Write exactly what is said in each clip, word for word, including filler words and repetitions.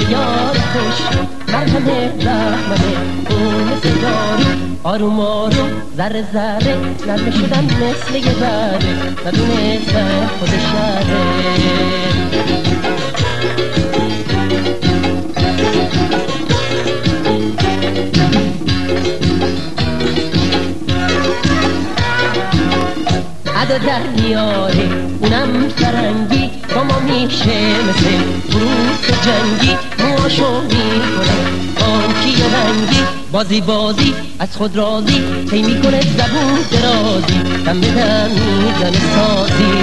یار خوش مرهم رحمنه اون مثل دارو آروم آروم ذره ذره نرمه شدن مثل یه بره ندونستن خود شره ادا در میاره اونم فرنگی با ما میشه مثل بروس جنگی مواشو میکنه آنکی رنگی بازی بازی از خود راضی تی میکنه زبون درازی دم به دم میزنه سازی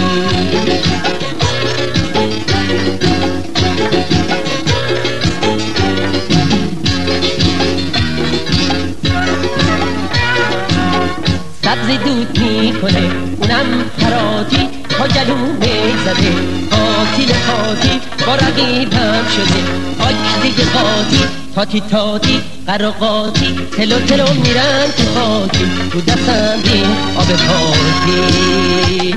سبزی دود میکنه اونم حراجی تا گلومه زده قاتل قاطی با رقیبم شده آک دیگه قاطی تاتی تاتی قراقاتی تلو تلو میرن تو خاکی رو دستم بین آب پاکی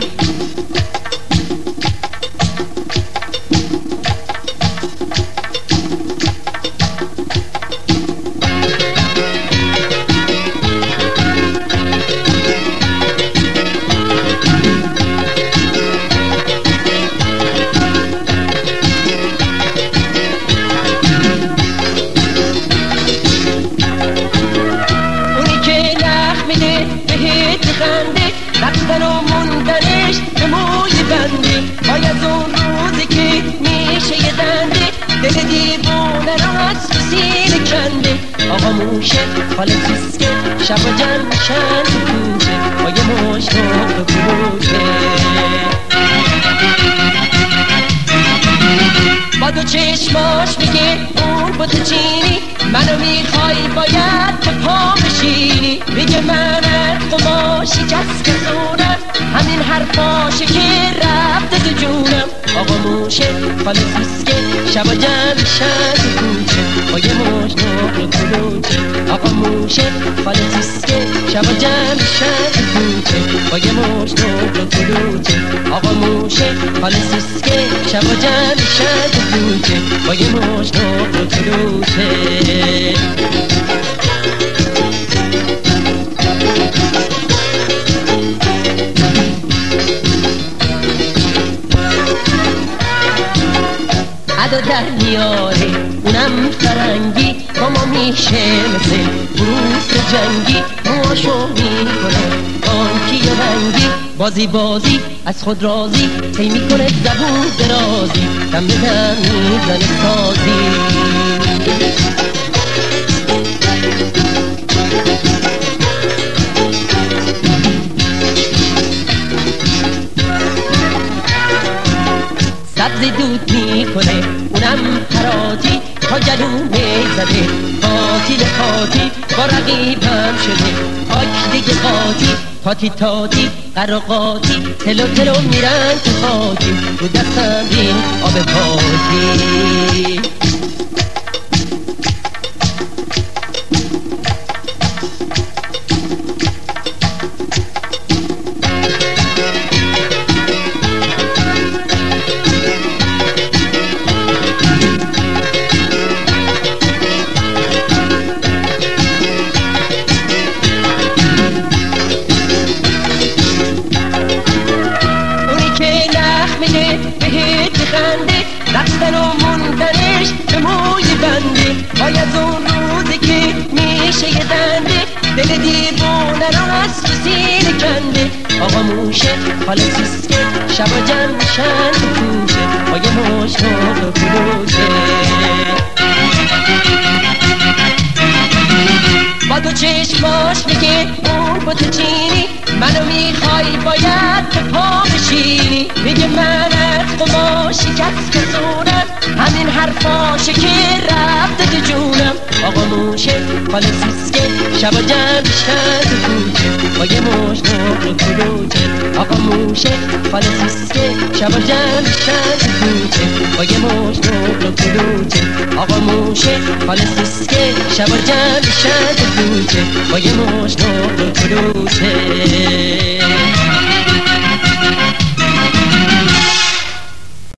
رفتن و موندنش به موی بنده های از اون روزی که میشه یه دنده دل دیوونه را از تو سینه کنده آقا موشه حال سیسکه شب و جمع میشن تو کوچه با یه مشت و کوچه با دو چشماش میگه اون بوت چینی منو میخوای باید به پا بشینی میگه من قما شکست که زونم همین حرفاشه که رفته تو جونم آقا موشه فال سیسکه شب و جمع شد تو کوچه با یه مشت و کلوچه آقا موشه فال سیسکه شب و جمع شد تو کوچه با یه مشت و کلوچه آقا موشه فال سیسکه شب و جمع شد تو کوچه با یه مشت و کلوچه ادا در میاره اونم فرنگی با ما میشه مثل بروس جنگی مواشو میکنه آنکی رنگی بازی بازی از خود راضی تی میکنه زبون درازی دم به دم میزنه سازی سبزی دود میکنه اونم حراجی تا گلومه زده قاتل قاطی با رقیبم شده آک دیگه قاطی تاتی تاتی قراقاتی تلو تلو میرن تو خاکی رو دستم بین آب پاکی رفتن و موندنش به موی بنده های از اون روزی که میشه یه دنده دل دیوونه را از تو سینه کنده آقا موشه حال سیسکه شب و جمع میشن تو کوچه با یه مشت و کلوچه با دو چشماش میگه اون بوت چینی منو میخوای باید به پا بشینی میگه من قما شکست که زونم همین حرفاشه که رفته تو جونم آقا موشه فال سیسکه شب و جمع شد تو کوچه با یه مشت و کلوچه آقا موشه فال سیسکه شب و جمع شد تو کوچه با یه مشت و کلوچه آقا موشه فال سیسکه شب و جمع شد تو کوچه با یه مشت و کلوچه